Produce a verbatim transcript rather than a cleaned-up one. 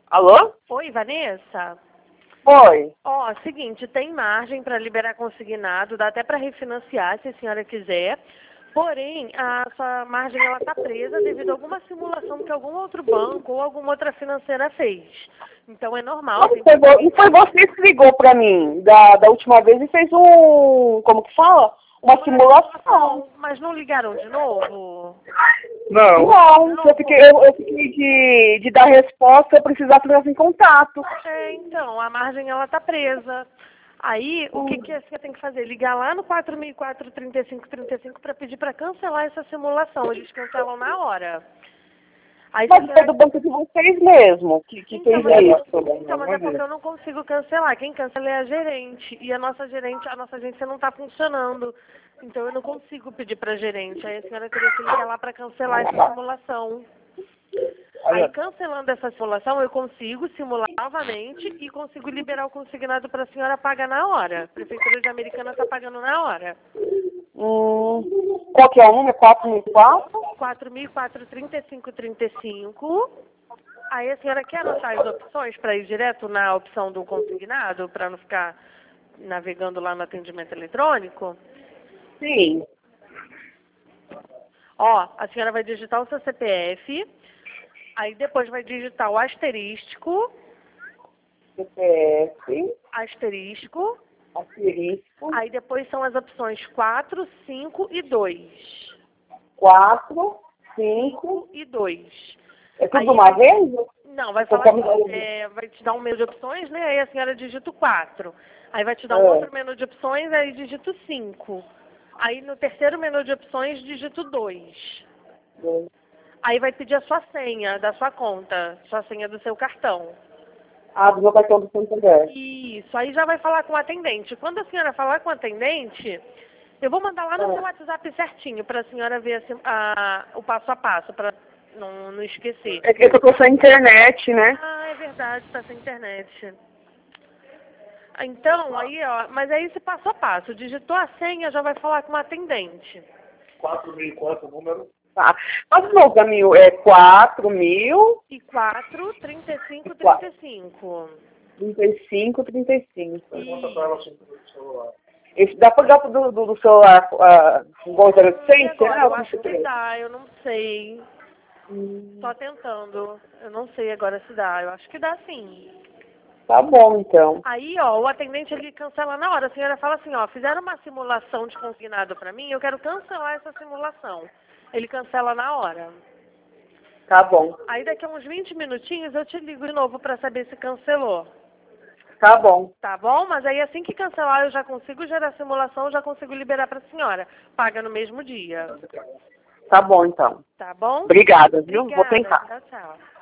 Alô? Oi, Vanessa? Oi. Ó, seguinte, tem margem para liberar consignado, dá até para refinanciar se a senhora quiser. Porém, a sua margem ela está presa devido a alguma simulação que algum outro banco ou alguma outra financeira fez. Então é normal. Não foi, vo- não foi você que ligou pra mim da, da última vez e fez um, como que fala? Uma simulação. Mas não ligaram de novo? Não. Não, eu fiquei, eu, eu fiquei de, de dar resposta, eu precisava entrar em contato. É, então, a margem ela está presa. Aí, o que, que a senhora tem que fazer? Ligar lá no quatro mil e quatro, trinta e cinco, trinta e cinco para pedir para cancelar essa simulação. Eles cancelam na hora. Aí, Mas se a foi senhora... do banco de vocês mesmo que, que Então, fez mas, isso. então, mas é porque eu não consigo cancelar. Quem cancela é a gerente. E a nossa gerente, a nossa agência não está funcionando. Então, eu não consigo pedir para a gerente. Aí a senhora teria que ligar lá para cancelar essa simulação. Aí, cancelando essa simulação, eu consigo simular novamente e consigo liberar o consignado para a senhora pagar na hora. A Prefeitura de Americana está pagando na hora. Hum, qual que é o número? quatro mil e quatro? quatro mil e quatro, trinta e cinco, trinta e cinco. Aí a senhora quer anotar as opções para ir direto na opção do consignado, para não ficar navegando lá no atendimento eletrônico? Sim. Ó, a senhora vai digitar o seu C P F, aí depois vai digitar o asterístico, C P F, asterístico, asterisco, aí depois são as opções quatro, cinco e dois. quatro, cinco, cinco e dois. é tudo Aí de uma vai- vez? Não, vai Ou falar, como- é, vai te dar um menu de opções, né? Aí a senhora digita o quatro. Aí vai te dar um É. outro menu de opções, aí digita o cinco. Aí no terceiro menu de opções, digita o dois. Aí vai pedir a sua senha da sua conta, sua senha do seu cartão. Ah, do meu cartão do Santander. Isso, aí já vai falar com o atendente. Quando a senhora falar com o atendente, eu vou mandar lá no É. seu WhatsApp certinho para a senhora ver assim, a- o passo a passo, para não, não esquecer. É que eu tô sem internet, né? Ah, é verdade, está sem internet. Então, aí, ó, mas é esse passo a passo. Digitou a senha, já vai falar com o atendente. quatro mil e quanto o número? Tá. Mas não, Camil, é quatro mil, E quatro, trinta e cinco, trinta e cinco. trinta e cinco, trinta e cinco. E... Esse dá pra ligar do, do, do celular uh, igual zero E oitocentos, agora, né? eu acho que dá, eu não sei. Hum, Só tentando. Eu não sei agora se dá. Eu acho que dá sim. tá bom, então. Aí, ó, o atendente ele cancela na hora. A senhora fala assim, ó, fizeram uma simulação de consignado pra mim, eu quero cancelar essa simulação. Ele cancela na hora. Tá bom. Aí daqui a uns vinte minutinhos eu te ligo de novo pra saber se cancelou. Tá bom. Tá bom? Mas aí assim que cancelar eu já consigo gerar a simulação, eu já consigo liberar pra senhora. Paga no mesmo dia. Tá bom, então. Tá bom? Obrigada, viu? Vou Obrigada. tentar. Tchau, tchau.